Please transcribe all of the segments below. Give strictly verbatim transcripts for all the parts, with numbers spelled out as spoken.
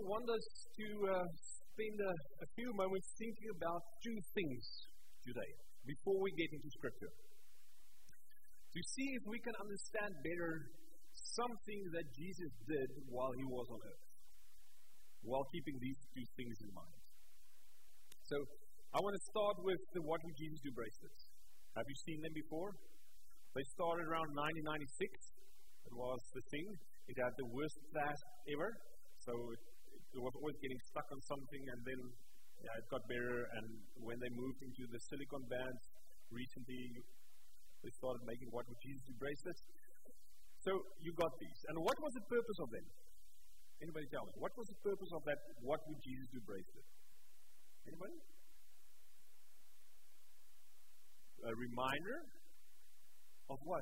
want us to uh, spend a, a few moments thinking about two things today before we get into Scripture. To see if we can understand better something that Jesus did while he was on earth, while keeping these two things in mind. So, I want to start with the What Would Jesus Do bracelets. Have you seen them before? They started around nineteen ninety-six. It was the thing. It had the worst clasp ever. So it, it was always getting stuck on something, and then yeah, it got better. And when they moved into the silicone bands recently, they started making What Would Jesus Do bracelets. So you got these. And what was the purpose of them? Anybody tell me? What was the purpose of that What Would Jesus Do bracelet? Anybody? A reminder of what?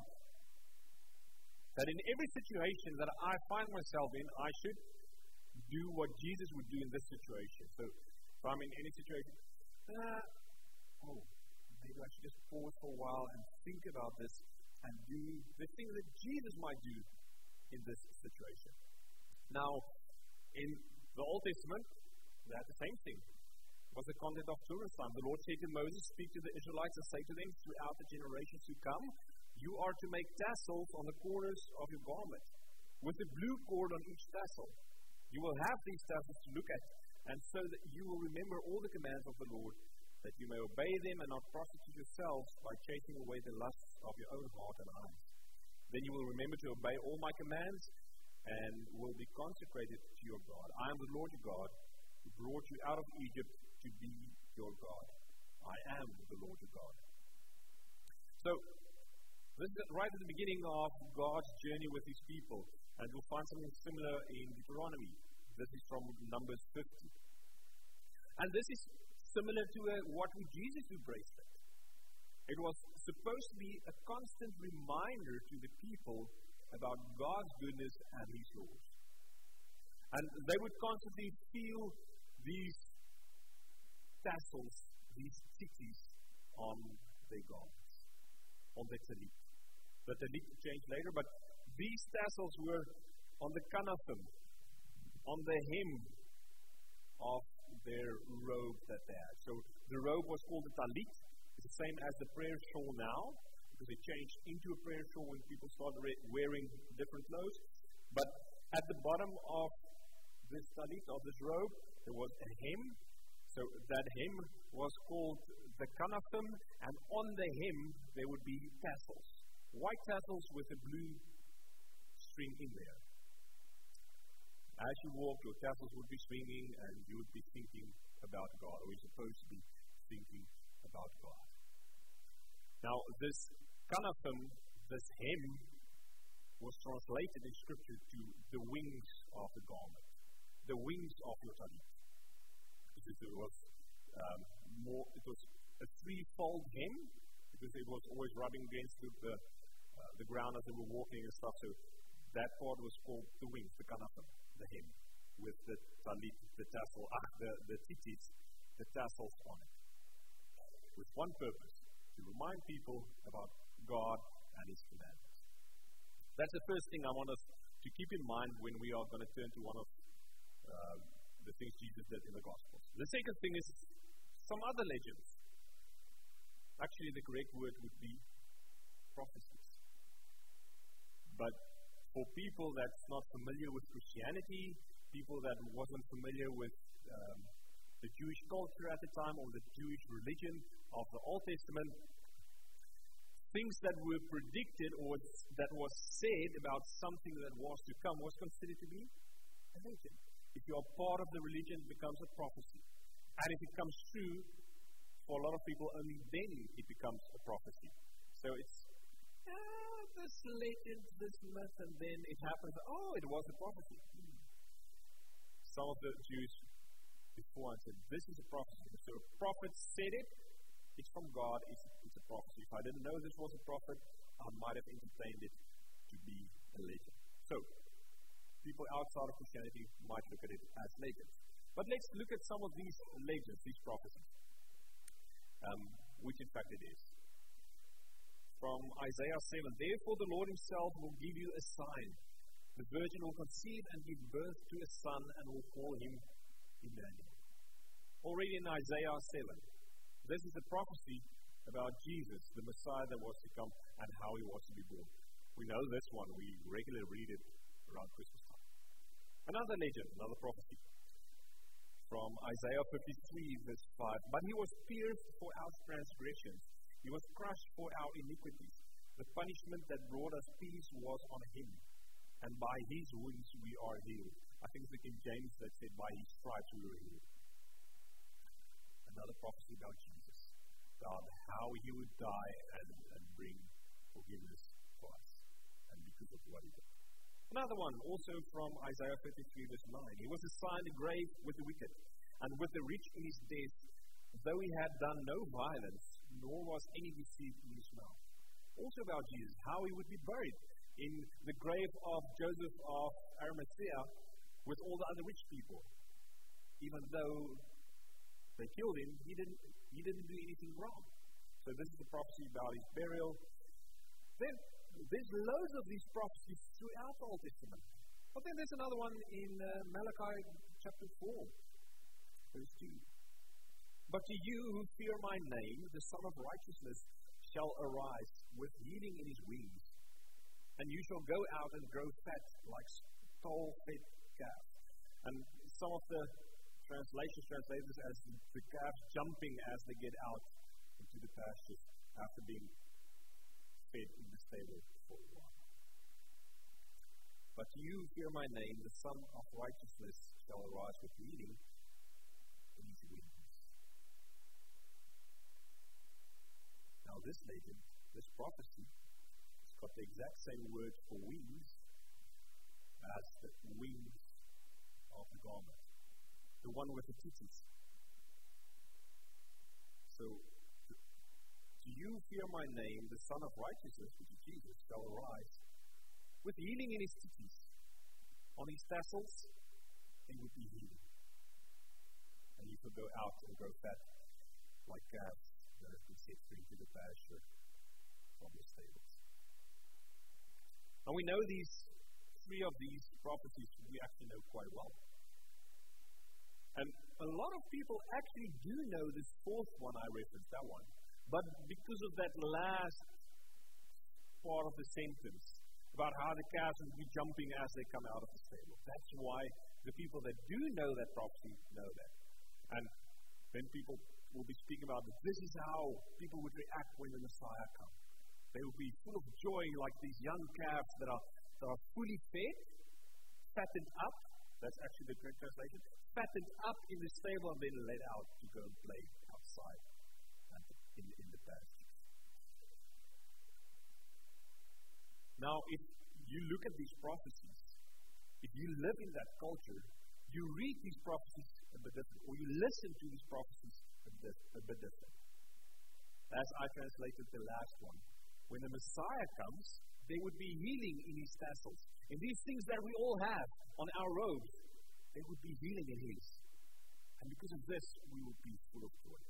That in every situation that I find myself in, I should do what Jesus would do in this situation. So, if I'm in any situation, uh, oh, maybe I should just pause for a while and think about this and do the thing that Jesus might do in this situation. Now, in the Old Testament, they had the same thing. It was the content of Torah's time. The Lord said to Moses, "Speak to the Israelites and say to them, throughout the generations to come, you are to make tassels on the corners of your garment, with a blue cord on each tassel. You will have these tassels to look at, and so that you will remember all the commands of the Lord, that you may obey them and not prostitute yourselves by chasing away the lusts of your own heart and eyes. Then you will remember to obey all my commands, and will be consecrated to your God. I am the Lord your God, who brought you out of Egypt to be your God. I am the Lord your God." So, this is right at the beginning of God's journey with his people. And we'll find something similar in Deuteronomy. This is from Numbers fifty. And this is similar to a What Would Jesus Do bracelet. It was supposed to be a constant reminder to the people about God's goodness and his laws. And they would constantly feel these tassels, these tzitzis on their garments, on their talit. The talit changed later, but these tassels were on the kanafim, on the hem of their robe that they had. So the robe was called the talit. It's the same as the prayer shawl now, because it changed into a prayer shawl when people started wearing different clothes. But at the bottom of this talit, of this robe, there was a hem. So that hem was called the kanafim, and on the hem there would be tassels. White tassels with a blue string in there. As you walked, your tassels would be swinging, and you would be thinking about God, or you're supposed to be thinking about God. Now, this kanafim, this hem, was translated in Scripture to the wings of the garment, the wings of your talit. It was um, more. It was a threefold hem, because it was always rubbing against the uh, the ground as they were walking and stuff. So that part was called the wings, the kanafim, the hem, with the talit, the tassel, ah, the the tzitzis, the tassels on it, with one purpose: to remind people about God and His commandments. That's the first thing I want us to keep in mind when we are going to turn to one of uh, the things Jesus did in the Gospels. The second thing is some other legends. Actually, the correct word would be prophecies. But for people that's not familiar with Christianity, people that wasn't familiar with um, the Jewish culture at the time, or the Jewish religion of the Old Testament, things that were predicted or that was said about something that was to come was considered to be a legend. If you are part of the religion, it becomes a prophecy. And if it comes true, for a lot of people, only then it becomes a prophecy. So it's, ah, this legend, this myth, and then it happens, oh, it was a prophecy. Hmm. Some of the Jews before said, this is a prophecy. So a prophet said it, it's from God, it's, it's a prophecy. If I didn't know this was a prophet, I might have entertained it to be a legend. So, people outside of Christianity might look at it as legends. But let's look at some of these legends, these prophecies, um, which in fact it is. From Isaiah seven, therefore the Lord himself will give you a sign. The virgin will conceive and give birth to a son and will call him Emmanuel. Already in Isaiah seven, this is a prophecy about Jesus, the Messiah that was to come and how he was to be born. We know this one. We regularly read it around Christmas time. Another legend, another prophecy from Isaiah fifty-three, verse five. But he was pierced for our transgressions. He was crushed for our iniquities. The punishment that brought us peace was on him, and by his wounds we are healed. I think it's the King James that said, by his stripes we were healed. Another prophecy about Jesus, about how he would die and, and bring forgiveness for us, and because of what he did. Another one, also from Isaiah fifty-three, verse nine. He was assigned a grave with the wicked, and with the rich in his death, though he had done no violence, nor was any deceit in his mouth. Also about Jesus, how he would be buried in the grave of Joseph of Arimathea with all the other rich people. Even though they killed him, he didn't, he didn't do anything wrong. So this is the prophecy about his burial. Then there's loads of these prophecies throughout the Old Testament. But then there's another one in uh, Malachi chapter four, verse two. But to you who fear my name, the Son of Righteousness shall arise with healing in his wings, and you shall go out and grow fat like stall-fed calf. And some of the translations translate this as the calf jumping as they get out into the pastures after being fed in the stable for a while. But you fear my name, the Son of Righteousness shall arise with healing in his wings. Now this legend, this prophecy, has got the exact same word for wings as the wings of the garment. The one with the titties. So, do you fear my name, the Son of Righteousness, which is Jesus, shall arise with healing in his titties. On his tassels, they would be healed. And you could go out and grow fat like calves that have been set free to the pasture from the stables. And we know these three of these prophecies we actually know quite well. And a lot of people actually do know this fourth one I referenced, that one. But because of that last part of the sentence, about how the calves will be jumping as they come out of the stable, that's why the people that do know that prophecy know that. And then people will be speaking about that this is how people would react when the Messiah comes. They will be full of joy like these young calves that are, that are fully fed, fattened up. That's actually the correct translation. Fattened up in the stable and then let out to go and play outside and in, in the pasture. Now, if you look at these prophecies, if you live in that culture, you read these prophecies a bit different, or you listen to these prophecies a bit, a bit different. As I translated the last one, when the Messiah comes, there would be healing in his tassels. And these things that we all have on our robes, there would be healing in his. And because of this, we would be full of joy.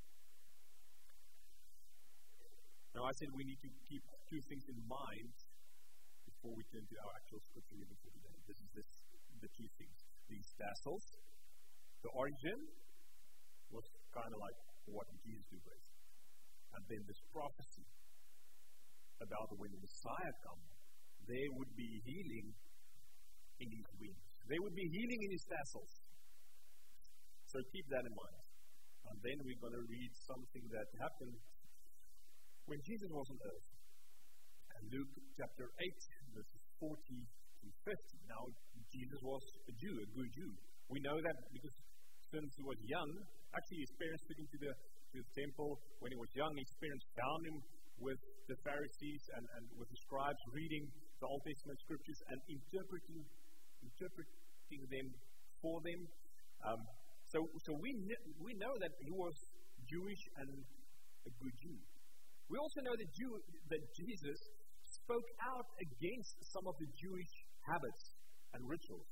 Now, I said we need to keep two things in mind before we turn to our actual scripture reading for today. This is this, the two things. These tassels, the origin was kind of like what Jesus did with. And then this prophecy about when the Messiah comes, there would be healing in his wings. There would be healing in his tassels. So keep that in mind. And then we're going to read something that happened when Jesus was on earth. And Luke chapter eight, verses forty to fifty. Now, Jesus was a Jew, a good Jew. We know that because since he was young, actually his parents took him to the, to the temple when he was young. His parents found him with the Pharisees and, and with the scribes reading the Old Testament scriptures and interpreting interpreting them for them. Um, so so we, we know that he was Jewish and a good Jew. We also know that, Jew, that Jesus spoke out against some of the Jewish habits and rituals.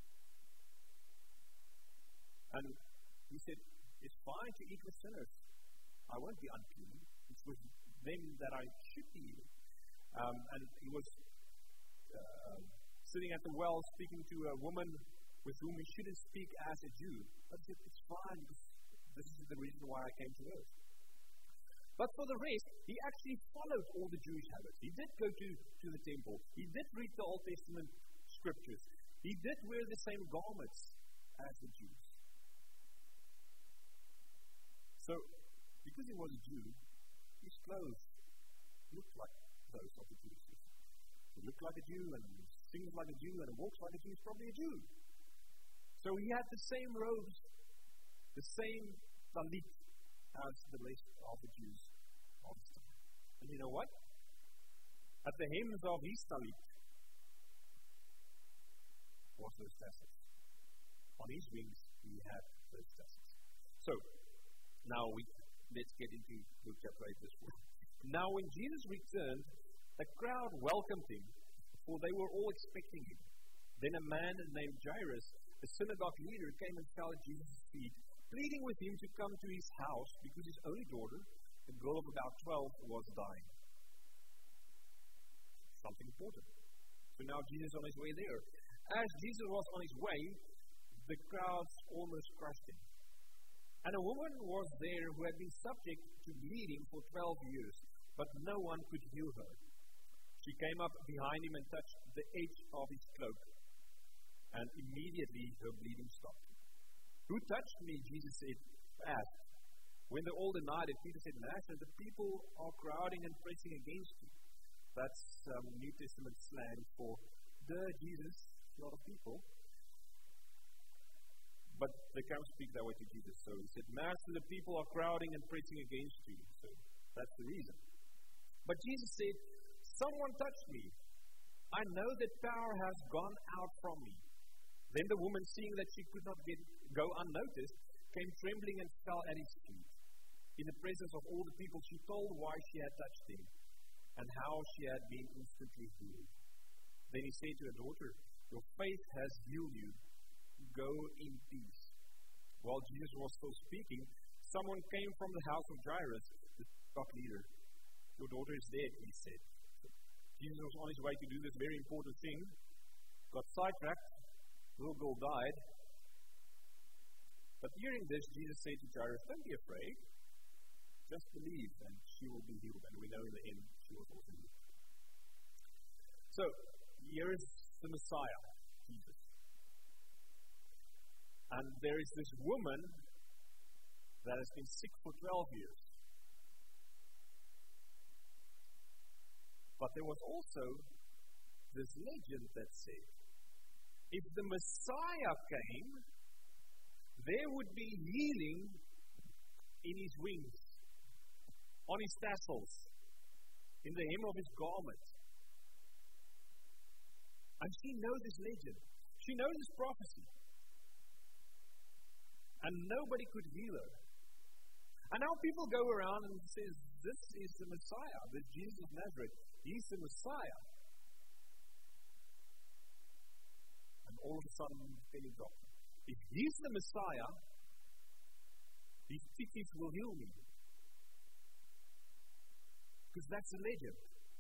And he said, it's fine to eat with sinners. I won't be unclean. It's with them that I should be eating. Um, and he was uh, sitting at the well speaking to a woman with whom he shouldn't speak as a Jew. But he said, it's fine, this, this is the reason why I came to earth. But for the rest, he actually followed all the Jewish habits. He did go to, to the temple. He did read the Old Testament scriptures. He did wear the same garments as the Jews. So, because he was a Jew, his clothes looked like those of the Jews. He looked like a Jew and sings like a Jew and walks like a Jew. He's probably a Jew. So he had the same robes, the same talit as the rest of the Jews of his time. And you know what? At the hems of his talit was those tassels. On his wings, he had those tassels. So, now we let's get into Luke chapter eight, verse four. Now, when Jesus returned, a crowd welcomed him, for they were all expecting him. Then a man named Jairus, a synagogue leader, came and fell at Jesus' feet, pleading with him to come to his house because his only daughter, a girl of about twelve, was dying. Something important. So now Jesus is on his way there. As Jesus was on his way, the crowds almost crushed him. And a woman was there who had been subject to bleeding for twelve years, but no one could heal her. She came up behind him and touched the edge of his cloak, and immediately her bleeding stopped. Who touched me? Jesus said, asked. When they all denied it, Peter said, Master, the people are crowding and pressing against you. That's um, New Testament slang for the Jesus, a lot of people. But they can't speak that way to Jesus. So he said, Master, the people are crowding and pressing against you. So that's the reason. But Jesus said, someone touched me. I know that power has gone out from me. Then the woman, seeing that she could not get, go unnoticed, came trembling and fell at his feet. In the presence of all the people, she told why she had touched him and how she had been instantly healed. Then he said to her, daughter, your faith has healed you. Go in peace. While Jesus was still speaking, someone came from the house of Jairus, the synagogue leader. Your daughter is dead, he said. Jesus was on his way to do this very important thing, got sidetracked, the little girl died. But hearing this, Jesus said to Jairus, don't be afraid, just believe and she will be healed. And we know in the end she was also healed. So, here is the Messiah, Jesus. And there is this woman that has been sick for twelve years. But there was also this legend that said, if the Messiah came, there would be healing in his wings, on his tassels, in the hem of his garment. And she knows this legend. She knows this prophecy. And nobody could heal her. And now people go around and say, this is the Messiah, this Jesus of Nazareth. He's the Messiah. And all of a sudden, penny dropped. If he's the Messiah, these titties will heal me. Because that's a legend.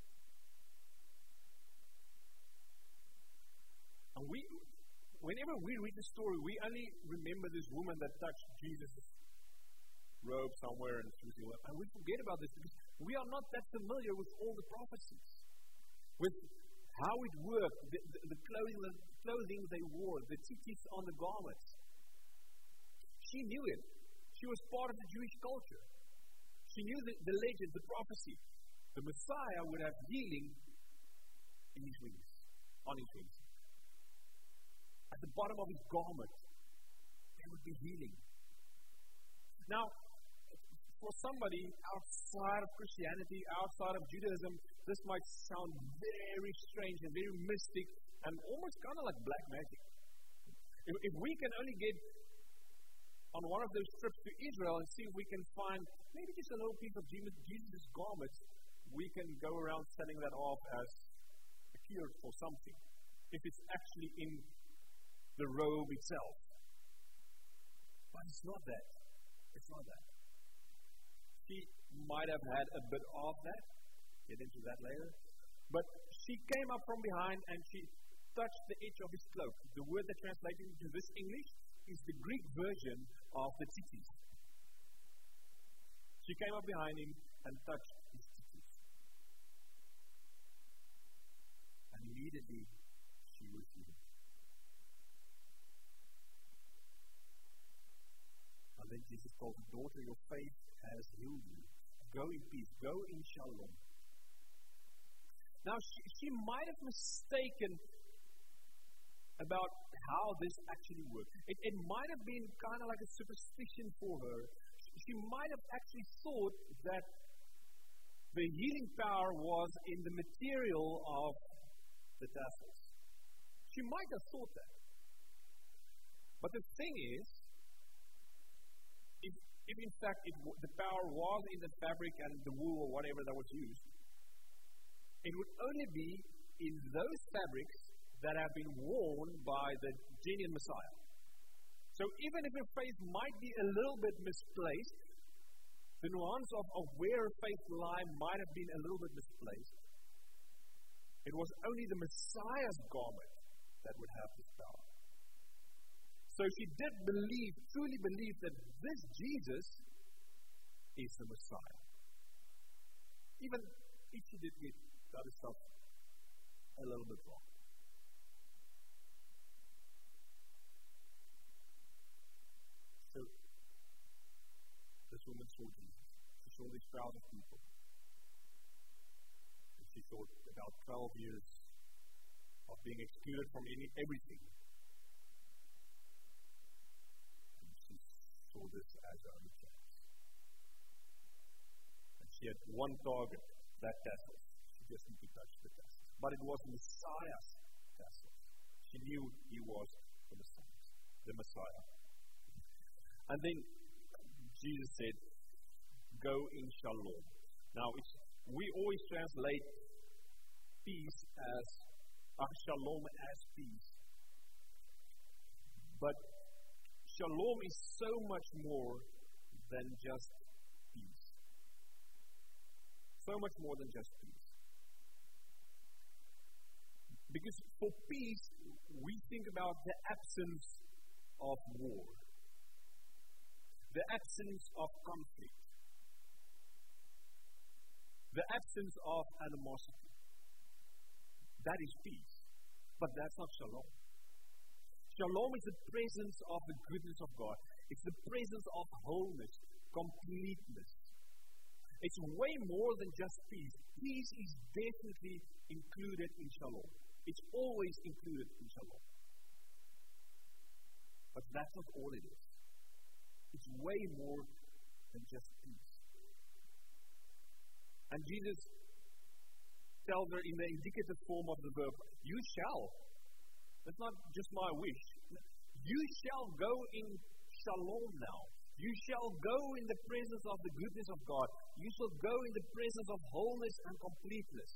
And we, whenever we read the story, we only remember this woman that touched Jesus' robe somewhere and she was healed. And we forget about this because we are not that familiar with all the prophecies, with how it worked, the, the, the clothing, the clothing they wore, the tzitzis on the garments. She knew it. She was part of the Jewish culture. She knew the, the legend, the prophecy. The Messiah would have healing in his wings, on his wings. At the bottom of his garment, there would be healing. Now, for somebody outside of Christianity, outside of Judaism, this might sound very strange and very mystic and almost kind of like black magic. If, if we can only get on one of those trips to Israel and see if we can find maybe just a little piece of Jesus' garments, we can go around selling that off as a cure for something, if it's actually in the robe itself. But it's not that. It's not that. She might have had a bit of that. Get into that later. But she came up from behind and she touched the edge of his cloak. The word that translated into this English is the Greek version of the tzitzis. She came up behind him and touched his tzitzis. And immediately she was healed. And then Jesus told her, daughter, your faith has healed you. Go in peace. Go in shalom. Now, she, she might have mistaken about how this actually worked. It, it might have been kind of like a superstition for her. She might have actually thought that the healing power was in the material of the tassels. She might have thought that. But the thing is, if, if in fact it, the power was in the fabric and the wool or whatever that was used, it would only be in those fabrics that have been worn by the genuine Messiah. So even if her faith might be a little bit misplaced, the nuance of, of where her faith lie might have been a little bit misplaced. It was only the Messiah's garment that would have this power. So she did believe, truly believe that this Jesus is the Messiah. Even if she did get the other stuff a little bit wrong. So, this woman saw Jesus. She saw these crowd of people. And she thought about twelve years of being excluded from any, everything. And she saw this as her only chance. And she had one target, that tassel. She just needed to touch the tassel. But it was Messiah's tassel. She knew he was the Messiah. The Messiah. And then Jesus said, go in shalom. Now, it's, we always translate peace as, uh, shalom as peace. But shalom is so much more than just peace. So much more than just peace. Because for peace, we think about the absence of war. The absence of conflict. The absence of animosity. That is peace. But that's not shalom. Shalom is the presence of the goodness of God. It's the presence of wholeness, completeness. It's way more than just peace. Peace is definitely included in shalom. It's always included in shalom. But that's not all it is. It's way more than just peace. And Jesus tells her in the indicative form of the verb, you shall. That's not just my wish. You shall go in shalom now. You shall go in the presence of the goodness of God. You shall go in the presence of wholeness and completeness.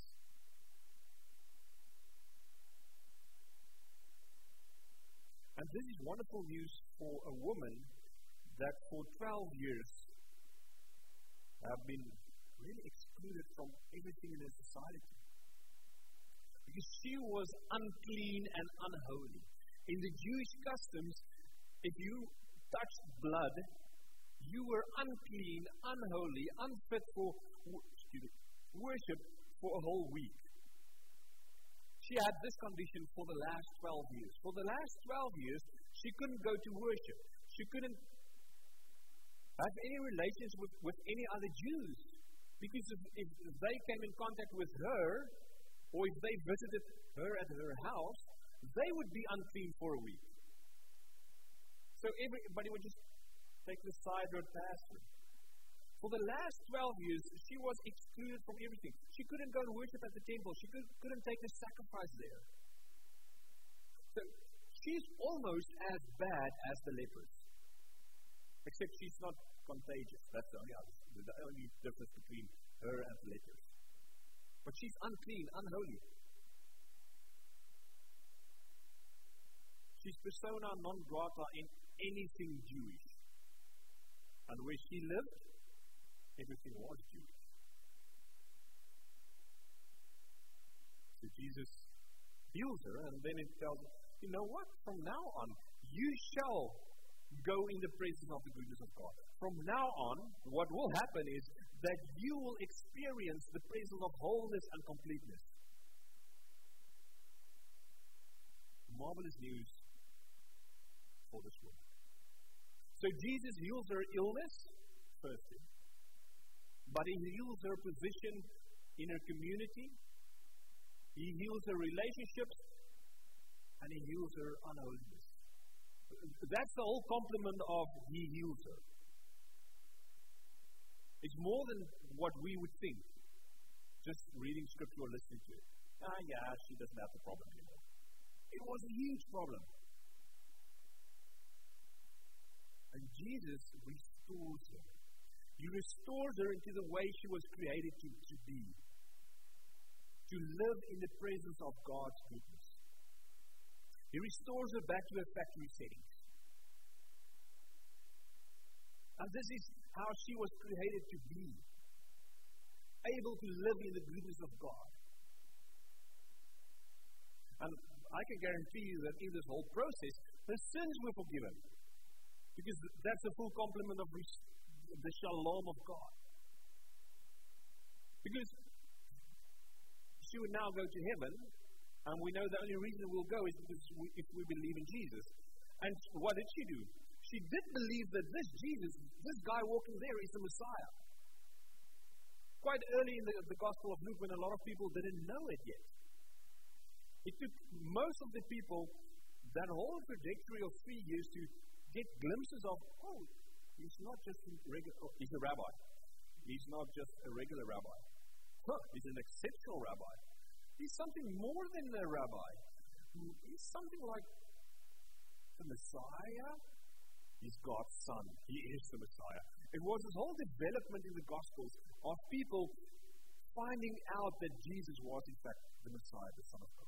And this is wonderful news for a woman that for twelve years have been really excluded from everything in her society. Because she was unclean and unholy. In the Jewish customs, if you touched blood, you were unclean, unholy, unfit for excuse me, worship for a whole week. She had this condition for the last twelve years. For the last twelve years, she couldn't go to worship. She couldn't have any relations with, with any other Jews. Because if, if they came in contact with her, or if they visited her at her house, they would be unclean for a week. So everybody would just take the side road past her. For the last twelve years, she was excluded from everything. She couldn't go and worship at the temple. She could, couldn't take the sacrifice there. So she's almost as bad as the lepers. Except she's not contagious. That's the only, the only difference between her and the lepers. But she's unclean, unholy. She's persona non grata in anything Jewish. And where she lived, everything was Jewish. So Jesus heals her, and then it tells her, you know what? From now on, you shall go in the presence of the goodness of God. From now on, what will happen is that you will experience the presence of wholeness and completeness. Marvelous news for this woman. So Jesus heals her illness, firstly, but He heals her position in her community, He heals her relationships, and He heals her unholiness. That's the whole complement of He heals her. It's more than what we would think, just reading scripture or listening to it. Ah, yeah, she doesn't have the problem anymore. It was a huge problem. And Jesus restores her. He restores her into the way she was created to, to be. To live in the presence of God's goodness. He restores her back to her factory settings. And this is how she was created to be. Able to live in the goodness of God. And I can guarantee you that in this whole process, her sins were forgiven. Because that's the full complement of the shalom of God. Because she would now go to heaven, and we know the only reason we'll go is because we, if we believe in Jesus. And what did she do? She did believe that this Jesus, this guy walking there, is the Messiah. Quite early in the, the Gospel of Luke, when a lot of people didn't know it yet. It took most of the people that whole trajectory of three years to get glimpses of, oh, he's not just a regular, oh, he's a rabbi. He's not just a regular rabbi. Huh, he's an exceptional rabbi. He's something more than a rabbi. He's something like the Messiah. He's God's Son. He is the Messiah. It was this whole development in the Gospels of people finding out that Jesus was, in fact, the Messiah, the Son of God.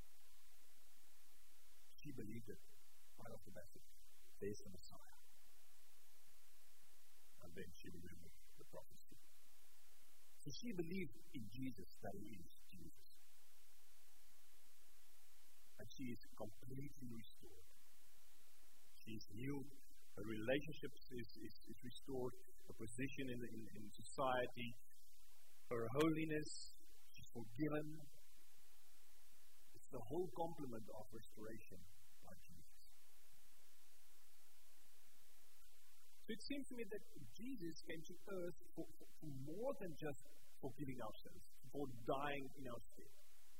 She believed it right off the bat. There's the Messiah. And then she remembered the prophecy. So she believed in Jesus, that He is Jesus. And she is completely restored. She is healed. Her relationships is, is, is restored. Her position in, the, in, in society. Her holiness. She's forgiven. It's the whole complement of restoration by Jesus. So it seems to me that Jesus came to earth for, for, for more than just forgiving our sins, for dying in our stead.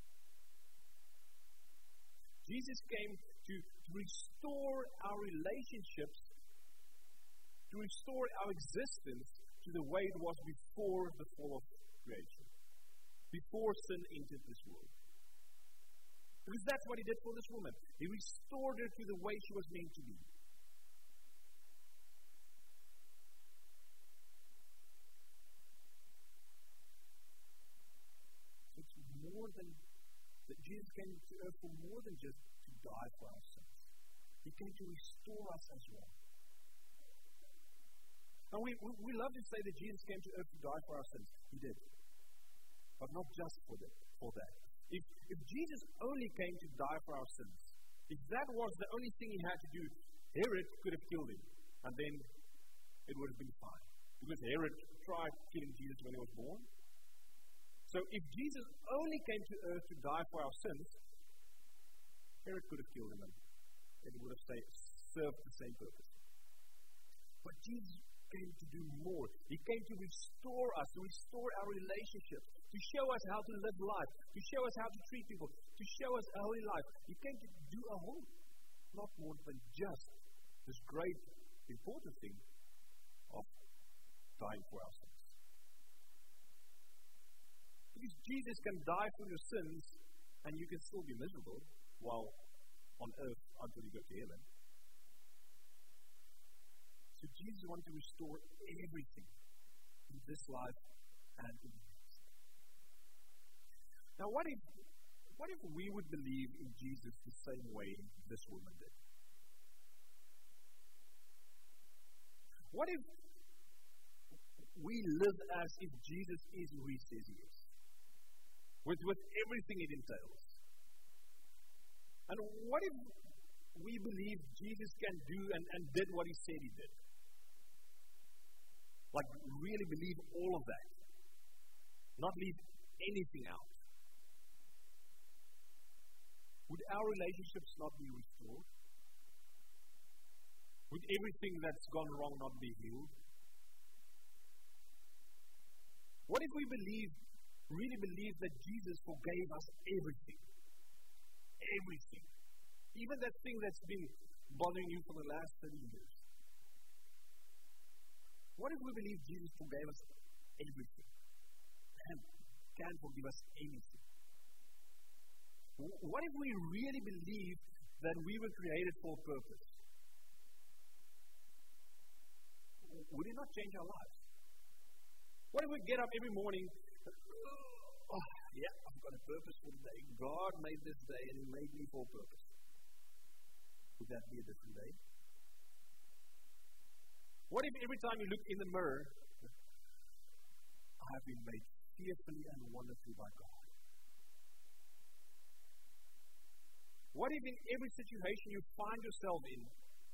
Jesus came to, to restore our relationships, to restore our existence to the way it was before the fall of creation, before sin entered this world. Because that's what He did for this woman. He restored her to the way she was meant to be. It's more than that Jesus came to earth for more than just to die for our sins. He came to restore us as well. And we, we, we love to say that Jesus came to earth to die for our sins. He did. But not just for that. For that. If, if Jesus only came to die for our sins, if that was the only thing He had to do, Herod could have killed Him. And then it would have been fine. Because Herod tried killing Jesus when He was born. So if Jesus only came to earth to die for our sins, Herod could have killed Him and it would have served the same purpose. But Jesus came to do more. He came to restore us, to restore our relationships, to show us how to live life, to show us how to treat people, to show us a holy life. He came to do a whole lot more than just this great, important thing of dying for our sins. Because Jesus can die for your sins and you can still be miserable while on earth until you go to heaven. So Jesus wanted to restore everything in this life and in the next. Now what if what if we would believe in Jesus the same way this woman did? What if we live as if Jesus is who He says He is? With, with everything it entails. And what if we believe Jesus can do and, and did what he said he did? Like, really believe all of that. Not leave anything out. Would our relationships not be restored? Would everything that's gone wrong not be healed? What if we believe, really believe that Jesus forgave us everything? Everything. Even that thing that's been bothering you for the last thirty years. What if we believe Jesus forgave us everything? And can forgive us anything? What if we really believe that we were created for a purpose? Would it not change our lives? What if we get up every morning, oh, yeah, I've got a purpose for the day. God made this day and He made me for a purpose. Would that be a different day? What if every time you look in the mirror, I have been made fearfully and wonderfully by God? What if in every situation you find yourself in,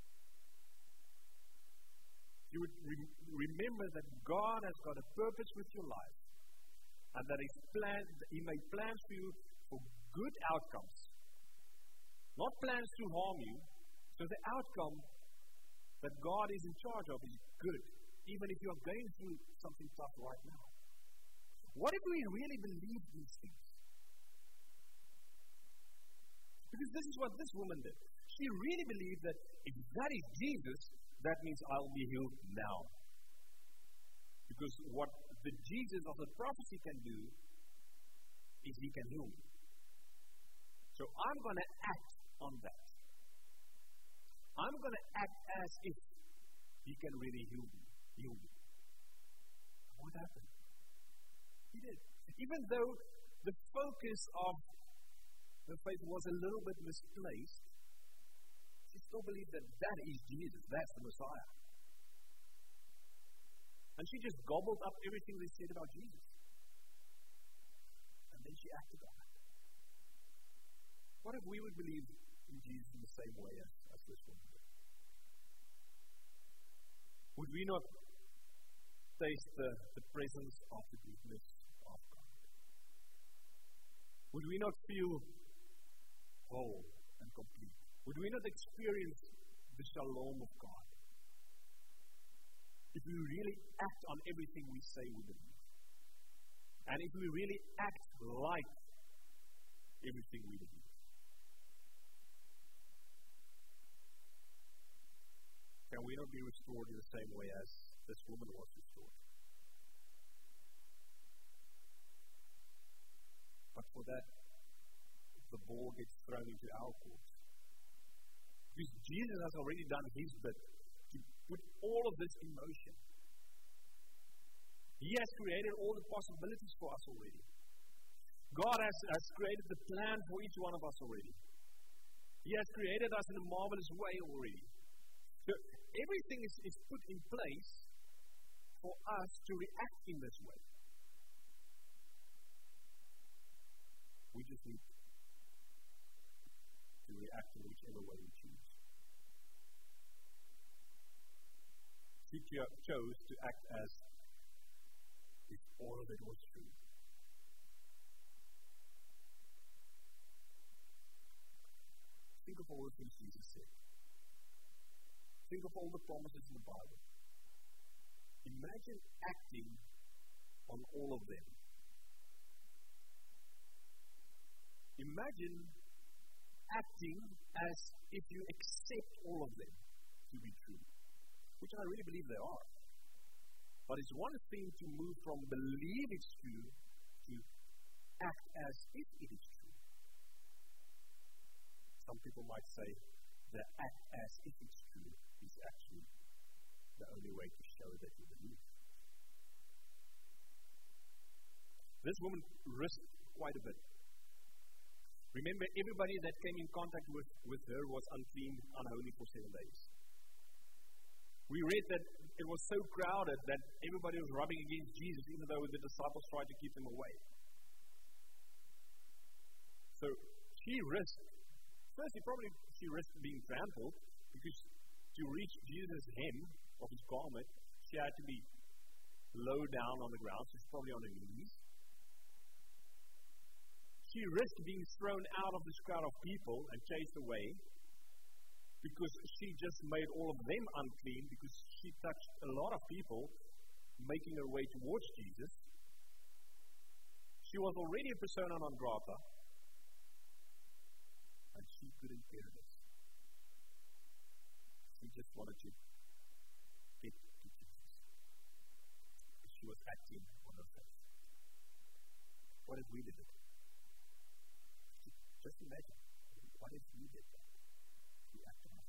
you would re- remember that God has got a purpose with your life, and that He's planned, He made plans for you for good outcomes, not plans to harm you. So the outcome that God is in charge of is good, even if you are going through something tough right now. What if we really believe these things? Because this is what this woman did. She really believed that if that is Jesus, that means I'll be healed now. Because what the Jesus of the prophecy can do is He can heal me. So I'm going to act on that. I'm going to act as if He can really heal me. Heal me. What happened? He did. Even though the focus of the faith was a little bit misplaced, she still believed that that is Jesus, that's the Messiah. And she just gobbled up everything they said about Jesus. And then she acted on it. What if we would believe in Jesus in the same way as, as this woman did? Would we not taste the, the presence of the goodness of God? Would we not feel whole and complete? Would we not experience the shalom of God? If we really act on everything we say we believe, and if we really act like everything we believe, can we not be restored in the same way as this woman was restored? But for that, the ball gets thrown into our court. Because Jesus has already done His bit to put all of this in motion. He has created all the possibilities for us already. God has, has created the plan for each one of us already. He has created us in a marvelous way already. So everything is, is put in place for us to react in this way. We just need to react in whichever way we choose. She chose to act as if all of it was true. Think of all the things Jesus said. Think of all the promises in the Bible. Imagine acting on all of them. Imagine acting as if you accept all of them to be true, which I really believe they are. But it's one thing to move from believe it's true to act as if it is true. Some people might say that act as if it's true is actually the only way to show that you believe. This woman risked quite a bit. Remember, everybody that came in contact with, with her was unclean, unholy for seven days. We read that it was so crowded that everybody was rubbing against Jesus, even though the disciples tried to keep them away. So she risked Firstly, probably she risked being trampled because to reach Jesus' hem of his garment, she had to be low down on the ground, so she's probably on her knees. She risked being thrown out of this crowd of people and chased away because she just made all of them unclean because she touched a lot of people making her way towards Jesus. She was already a persona non grata, and she couldn't care less. She just wanted to get to Jesus. She was acting on her faith. What if we did it? Just imagine, what if we did that? We acted on